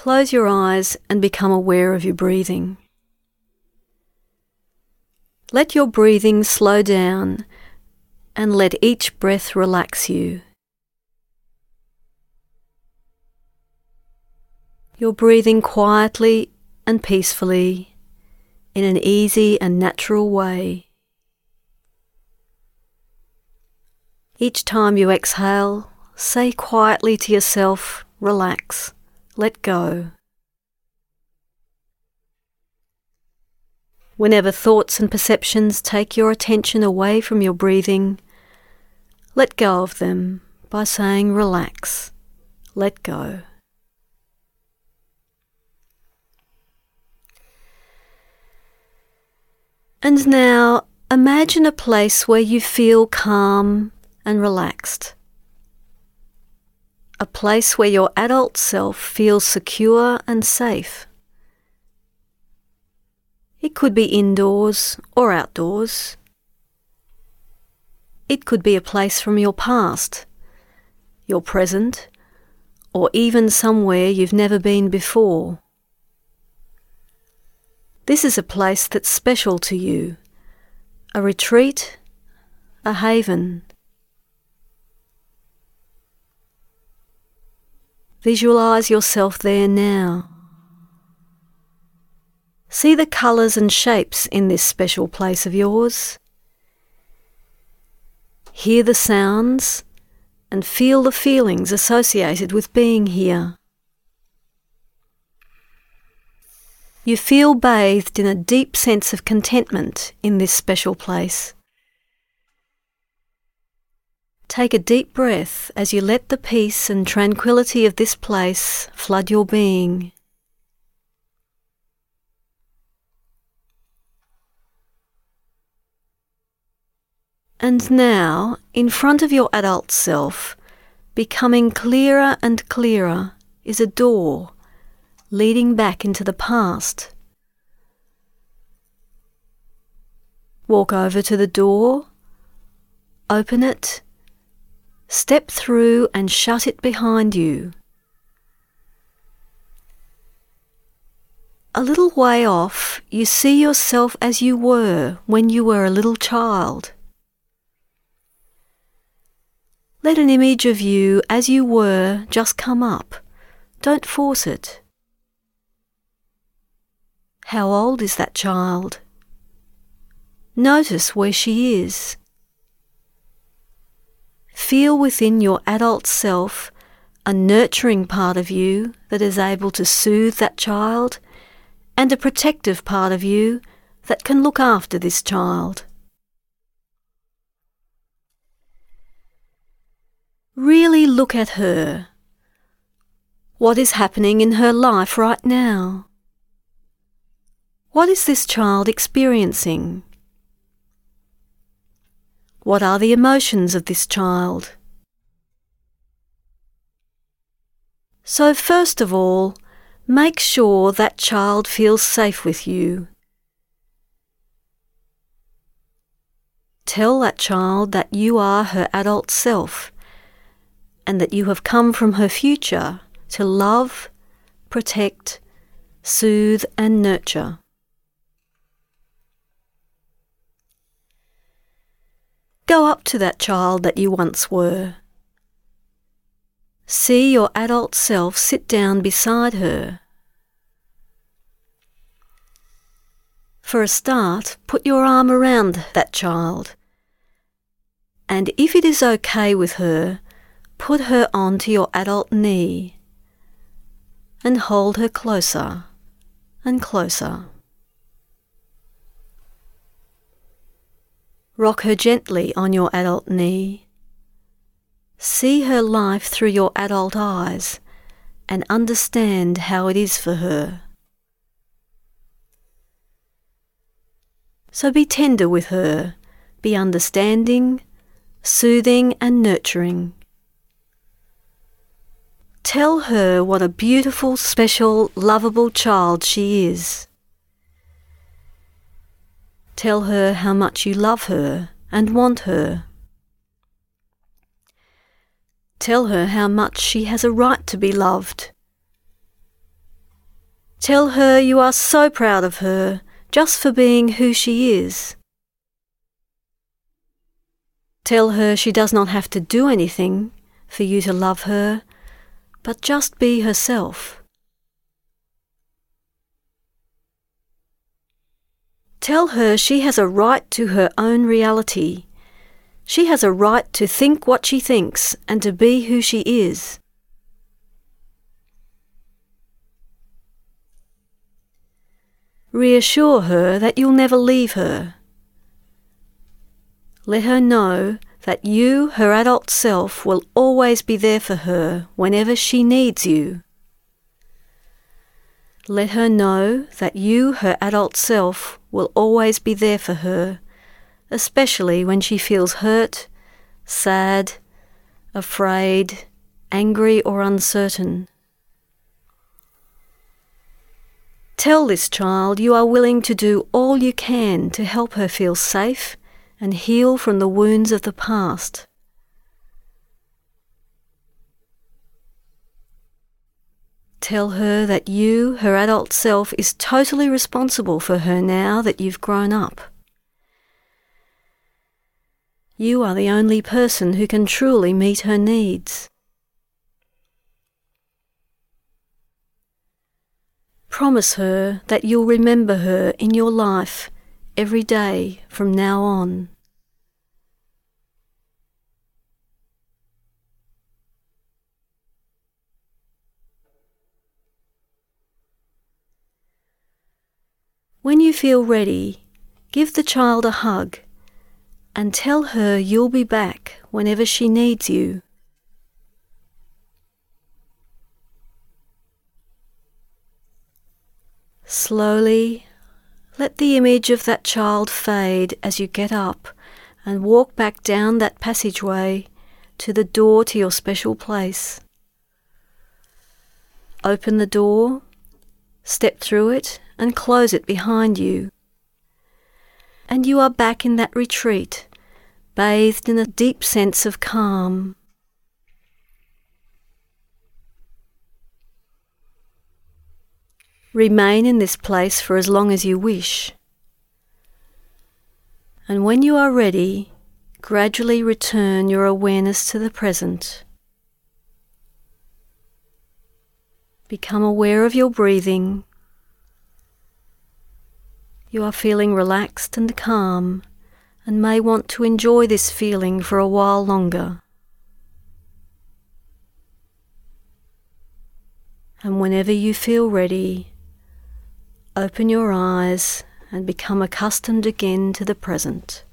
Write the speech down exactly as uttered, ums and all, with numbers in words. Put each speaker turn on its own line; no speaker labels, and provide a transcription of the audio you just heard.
Close your eyes and become aware of your breathing. Let your breathing slow down and let each breath relax you. You're breathing quietly and peacefully in an easy and natural way. Each time you exhale, say quietly to yourself, relax, let go. Whenever thoughts and perceptions take your attention away from your breathing, let go of them by saying relax, let go. And now imagine a place where you feel calm and relaxed. A place where your adult self feels secure and safe. It could be indoors or outdoors. It could be a place from your past, your present, or even somewhere you've never been before. This is a place that's special to you, a retreat, a haven. Visualize yourself there now. See the colours and shapes in this special place of yours. Hear the sounds and feel the feelings associated with being here. You feel bathed in a deep sense of contentment in this special place. Take a deep breath as you let the peace and tranquility of this place flood your being. And now, in front of your adult self, becoming clearer and clearer, is a door leading back into the past. Walk over to the door, open it, step through and shut it behind you. A little way off, you see yourself as you were when you were a little child. Let an image of you as you were just come up. Don't force it. How old is that child? Notice where she is. Feel within your adult self a nurturing part of you that is able to soothe that child, and a protective part of you that can look after this child. Really look at her. What is happening in her life right now? What is this child experiencing? What are the emotions of this child? So first of all, make sure that child feels safe with you. Tell that child that you are her adult self, and that you have come from her future to love, protect, soothe and nurture. Go up to that child that you once were. See your adult self sit down beside her. For a start, put your arm around that child, and if it is okay with her, put her onto your adult knee and hold her closer and closer. Rock her gently on your adult knee. See her life through your adult eyes and understand how it is for her. So be tender with her, be understanding, soothing and nurturing. Tell her what a beautiful, special, lovable child she is. Tell her how much you love her and want her. Tell her how much she has a right to be loved. Tell her you are so proud of her just for being who she is. Tell her she does not have to do anything for you to love her, but just be herself. Tell her she has a right to her own reality. She has a right to think what she thinks and to be who she is. Reassure her that you'll never leave her. Let her know that you, her adult self, will always be there for her whenever she needs you. Let her know that you, her adult self, will always be there for her, especially when she feels hurt, sad, afraid, angry or uncertain. Tell this child you are willing to do all you can to help her feel safe and heal from the wounds of the past. Tell her that you, her adult self, is totally responsible for her now that you've grown up. You are the only person who can truly meet her needs. Promise her that you'll remember her in your life every day from now on. When you feel ready, give the child a hug and tell her you'll be back whenever she needs you. Slowly, let the image of that child fade as you get up and walk back down that passageway to the door to your special place. Open the door, step through it and close it behind you. And you are back in that retreat, bathed in a deep sense of calm. Remain in this place for as long as you wish. And when you are ready, gradually return your awareness to the present. Become aware of your breathing. You are feeling relaxed and calm and may want to enjoy this feeling for a while longer. And whenever you feel ready, open your eyes and become accustomed again to the present.